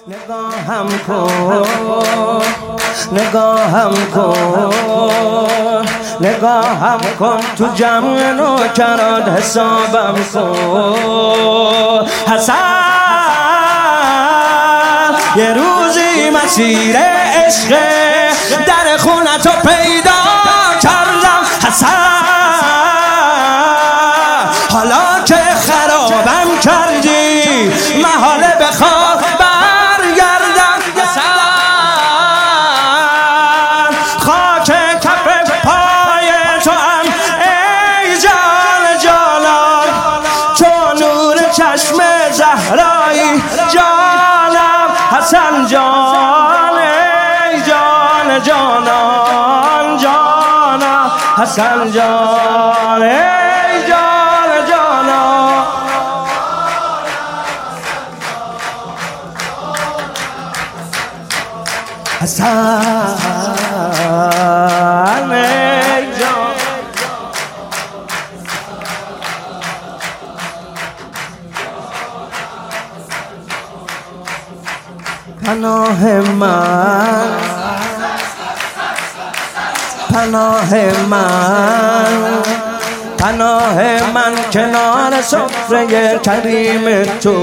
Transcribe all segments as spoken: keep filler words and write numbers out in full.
نگاهم کن نگاهم کن نگاهم کن تو جمع نوکرات حسابم کن حسن یه روزی مسیر عشق در خونتو پیدا کردم حسن حالا که خرابم کردی محاله بخواه برگردم حسن خاک کف پای تو هم ای جان جانان چون نور چشم زهرایی جانم حسن جان ای جان جانان جانم حسن جان ای جان جانان حسن ای جان پناه من پناه من پناه من کنار سفره کریم تو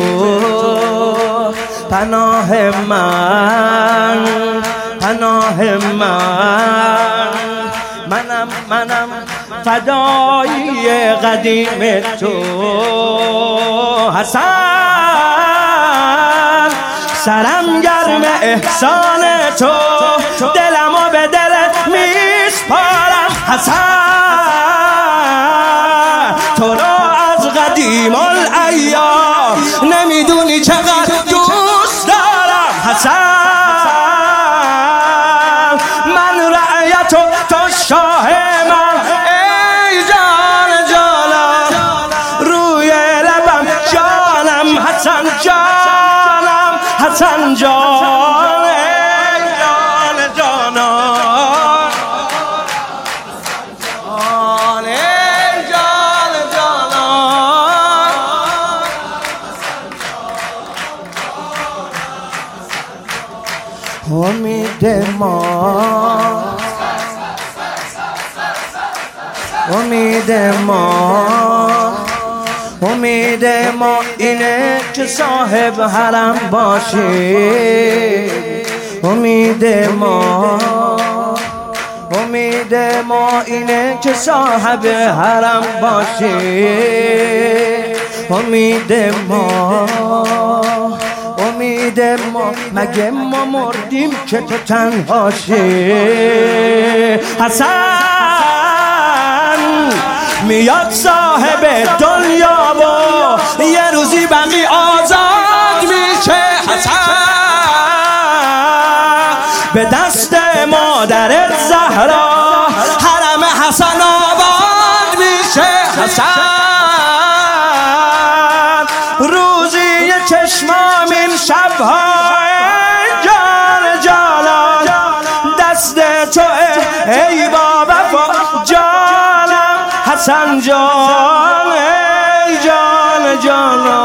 پناه من پناه من منم منم فدایی قدیم تو حسن سرم گرم احسان تو دلمو به دلت میسپارم حسن تو رو از قدیم الایام نمیدونی چقدر دوست دارم حسن من رعیت و تو شاه من ای جان جانم روی لبم جانم حسن جانم حسن جان ای جان جانان جان ای جان جانان امید ما امید ما امید ما اینه که صاحب حرم باشی امید ما امید ما اینه که صاحب حرم باشی امید ما امید ما مگه ما مردیم که تو تنهاشی حسن میاد صاحب دنیا و یه روزی بقی آزاد میشه حسن به دست مادر زهرا حرم حسن آباد میشه حسن روزی یه چشمام این شبهای جان جانان دست تو ای بابا جانم حسن جان ای جان جانان